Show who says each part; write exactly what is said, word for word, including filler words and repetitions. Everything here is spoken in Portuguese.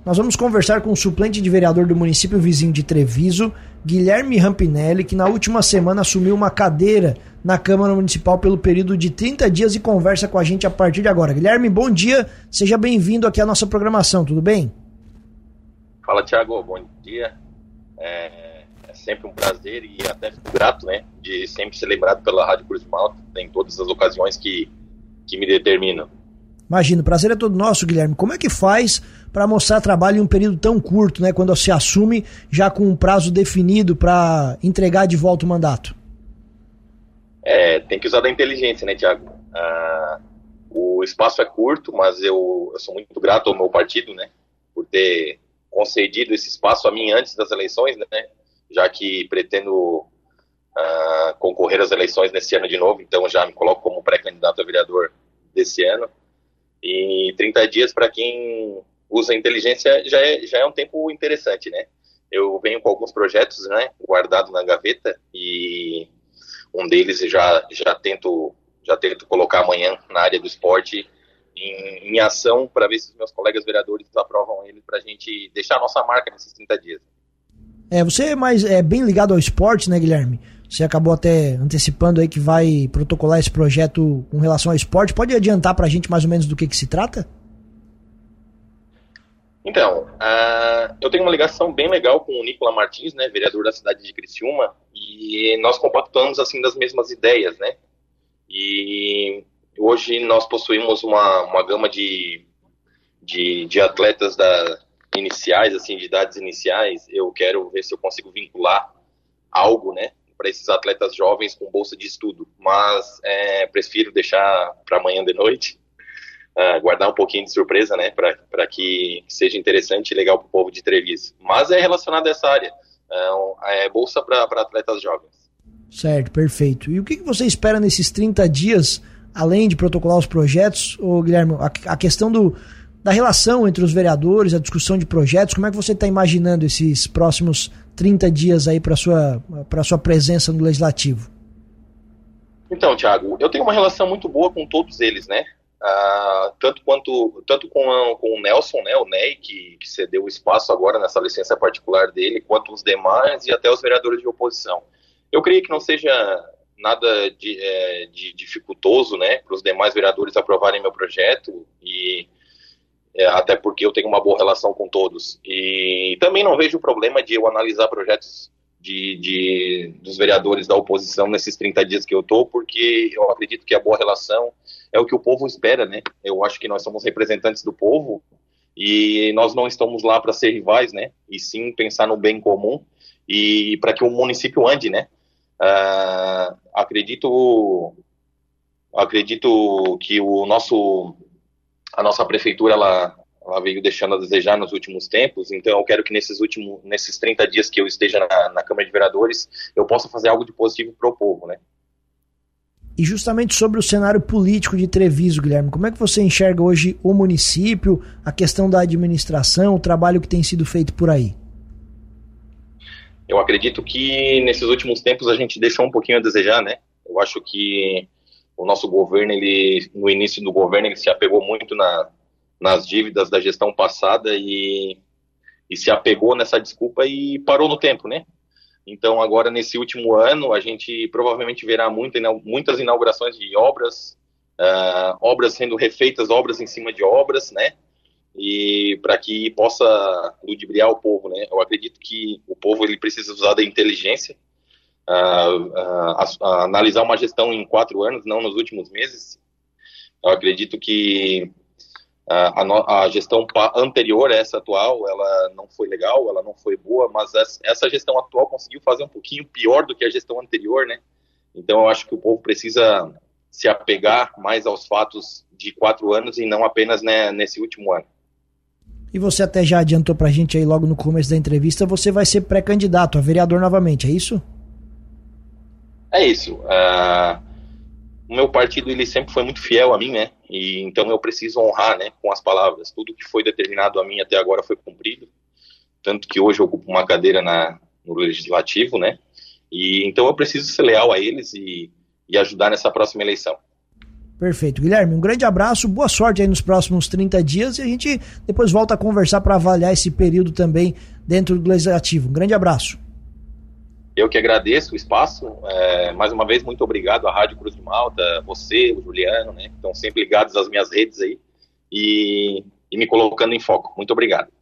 Speaker 1: nós vamos conversar com o suplente de vereador do município vizinho de Treviso, Guilherme Rampinelli, que na última semana assumiu uma cadeira na Câmara Municipal pelo período de trinta dias e conversa com a gente a partir de agora. Guilherme, bom dia, seja bem-vindo aqui à nossa programação, tudo bem?
Speaker 2: Fala, Thiago, bom dia. É, é sempre um prazer e até fico grato, né, de sempre ser lembrado pela Rádio Cruz de Malta em todas as ocasiões que, que me determinam.
Speaker 1: Imagina, o prazer é todo nosso, Guilherme. Como é que faz para mostrar trabalho em um período tão curto, né, quando se assume já com um prazo definido para entregar de volta o mandato?
Speaker 2: É, tem que usar da inteligência, né, Thiago? Ah, o espaço é curto, mas eu, eu sou muito grato ao meu partido, né, por ter concedido esse espaço a mim antes das eleições, né, já que pretendo ah, concorrer às eleições nesse ano de novo, então já me coloco como pré-candidato a vereador desse ano. E trinta dias, para quem usa a inteligência, já é, já é um tempo interessante, né? Eu venho com alguns projetos, né, guardados na gaveta, e um deles já, já, tento, já tento colocar amanhã na área do esporte em, em ação, para ver se os meus colegas vereadores aprovam ele, para a gente deixar a nossa marca nesses trinta dias.
Speaker 1: É, você é, mais, é bem ligado ao esporte, né, Guilherme? Você acabou até antecipando aí que vai protocolar esse projeto com relação ao esporte. Pode adiantar pra gente mais ou menos do que, que se trata?
Speaker 2: Então, uh, eu tenho uma ligação bem legal com o Nicola Martins, né, vereador da cidade de Criciúma, e nós compactuamos assim das mesmas ideias, né? E hoje nós possuímos uma, uma gama de, de, de atletas da, iniciais, assim, de idades iniciais. Eu quero ver se eu consigo vincular algo, né, para esses atletas jovens com bolsa de estudo, mas é, prefiro deixar para amanhã de noite, uh, guardar um pouquinho de surpresa, né, para que seja interessante e legal para o povo de Treviso. Mas é relacionado a essa área, uh, é bolsa para atletas jovens.
Speaker 1: Certo, perfeito. E o que, que você espera nesses trinta dias, além de protocolar os projetos, ô, Guilherme, a, a questão do, da relação entre os vereadores, a discussão de projetos, como é que você está imaginando esses próximos trinta dias aí para sua para sua presença no Legislativo?
Speaker 2: Então, Thiago, eu tenho uma relação muito boa com todos eles, né? Ah, tanto quanto tanto com, a, com o Nelson, né, o Ney, que, que cedeu o espaço agora nessa licença particular dele, quanto os demais e até os vereadores de oposição. Eu creio que não seja nada de, é, de dificultoso, né, para os demais vereadores aprovarem meu projeto, e É, até porque eu tenho uma boa relação com todos. E também não vejo problema de eu analisar projetos de, de, dos vereadores da oposição nesses trinta dias que eu estou, porque eu acredito que a boa relação é o que o povo espera, né? Eu acho que nós somos representantes do povo e nós não estamos lá para ser rivais, né? E sim pensar no bem comum e para que o município ande, né? Uh, acredito, acredito que o nosso... A nossa prefeitura, ela, ela veio deixando a desejar nos últimos tempos, então eu quero que nesses últimos, nesses trinta dias que eu esteja na, na Câmara de Vereadores, eu possa fazer algo de positivo para o povo, né?
Speaker 1: E justamente sobre o cenário político de Treviso, Guilherme, como é que você enxerga hoje o município, a questão da administração, o trabalho que tem sido feito por aí?
Speaker 2: Eu acredito que nesses últimos tempos a gente deixou um pouquinho a desejar, né? Eu acho que o nosso governo, ele, no início do governo, ele se apegou muito na, nas dívidas da gestão passada e, e se apegou nessa desculpa e parou no tempo, né? Então, agora, nesse último ano, a gente provavelmente verá muita, muitas inaugurações de obras, uh, obras sendo refeitas, obras em cima de obras, né? E para que possa ludibriar o povo, né? Eu acredito que o povo, ele precisa usar da inteligência, Uh, uh, uh, uh, analisar uma gestão em quatro anos, não nos últimos meses. Eu acredito que uh, a, no, a gestão anterior a essa atual, ela não foi legal, ela não foi boa, mas essa, essa gestão atual conseguiu fazer um pouquinho pior do que a gestão anterior, né? Então eu acho que o povo precisa se apegar mais aos fatos de quatro anos e não apenas, né, nesse último ano.
Speaker 1: E você até já adiantou pra gente aí logo no começo da entrevista, você vai ser pré-candidato a vereador novamente, é isso?
Speaker 2: É isso. Uh, o meu partido, ele sempre foi muito fiel a mim, né? E então eu preciso honrar, né, com as palavras. Tudo que foi determinado a mim até agora foi cumprido. Tanto que hoje eu ocupo uma cadeira na, no Legislativo, né? E então eu preciso ser leal a eles e, e ajudar nessa próxima eleição.
Speaker 1: Perfeito. Guilherme, um grande abraço, boa sorte aí nos próximos trinta dias e a gente depois volta a conversar para avaliar esse período também dentro do Legislativo. Um grande abraço.
Speaker 2: Eu que agradeço o espaço, é, mais uma vez muito obrigado à Rádio Cruz de Malta, você, o Juliano, né, que estão sempre ligados às minhas redes aí e, e me colocando em foco. Muito obrigado.